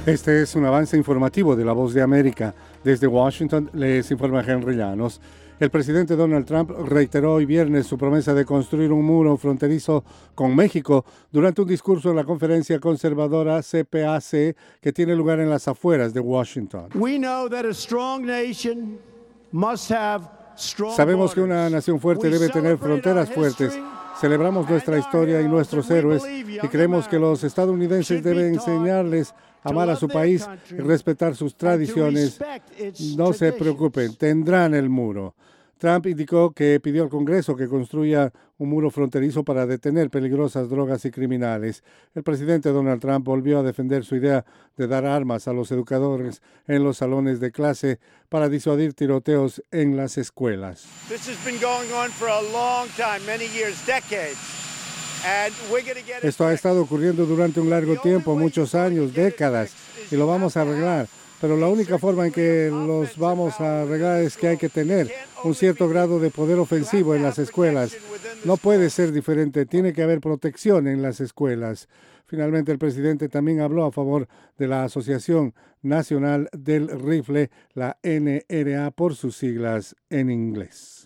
Este es un avance informativo de La Voz de América. Desde Washington les informa Henry Llanos. El presidente Donald Trump reiteró hoy viernes su promesa de construir un muro fronterizo con México durante un discurso en la conferencia conservadora CPAC que tiene lugar en las afueras de Washington. Sabemos que una nación fuerte debe tener fronteras fuertes. Celebramos nuestra historia y nuestros héroes y creemos que los estadounidenses deben enseñarles a amar a su país y respetar sus tradiciones. No se preocupen, tendrán el muro. Trump indicó que pidió al Congreso que construya un muro fronterizo para detener peligrosas drogas y criminales. El presidente Donald Trump volvió a defender su idea de dar armas a los educadores en los salones de clase para disuadir tiroteos en las escuelas. Esto ha estado ocurriendo durante un largo tiempo, muchos años, décadas, y lo vamos a arreglar. Pero la única forma en que los vamos a arreglar es que hay que tener un cierto grado de poder ofensivo en las escuelas. No puede ser diferente, tiene que haber protección en las escuelas. Finalmente, el presidente también habló a favor de la Asociación Nacional del Rifle, la NRA por sus siglas en inglés.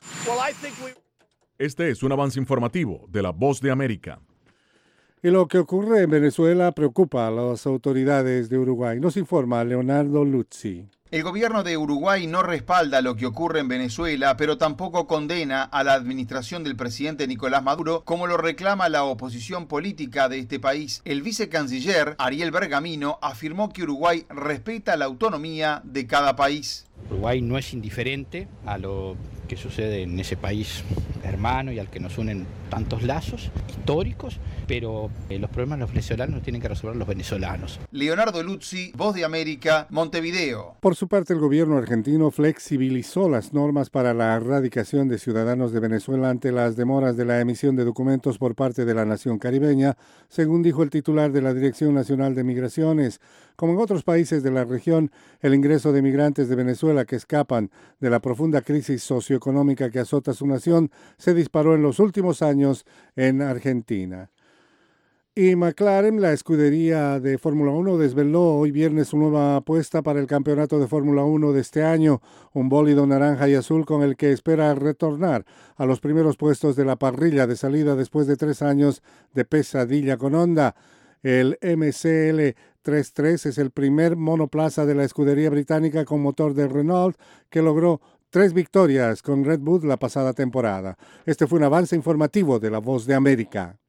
Este es un avance informativo de La Voz de América. Y lo que ocurre en Venezuela preocupa a las autoridades de Uruguay. Nos informa Leonardo Luzzi. El gobierno de Uruguay no respalda lo que ocurre en Venezuela, pero tampoco condena a la administración del presidente Nicolás Maduro, como lo reclama la oposición política de este país. El vicecanciller Ariel Bergamino afirmó que Uruguay respeta la autonomía de cada país. Uruguay no es indiferente a lo que sucede en ese país hermano y al que nos unen tantos lazos históricos, pero los problemas de los venezolanos los tienen que resolver los venezolanos. Leonardo Luzzi, Voz de América, Montevideo. Por su parte, el gobierno argentino flexibilizó las normas para la erradicación de ciudadanos de Venezuela ante las demoras de la emisión de documentos por parte de la nación caribeña, según dijo el titular de la Dirección Nacional de Migraciones. Como en otros países de la región, el ingreso de migrantes de Venezuela que escapan de la profunda crisis socioeconómica que azota su nación se disparó en los últimos años en Argentina. Y McLaren, la escudería de Fórmula 1, desveló hoy viernes su nueva apuesta para el campeonato de Fórmula 1 de este año, un bólido naranja y azul con el que espera retornar a los primeros puestos de la parrilla de salida después de 3 años de pesadilla con Honda. El MCL 3.3 es el primer monoplaza de la escudería británica con motor de Renault que logró 3 victorias con Red Bull la pasada temporada. Este fue un avance informativo de La Voz de América.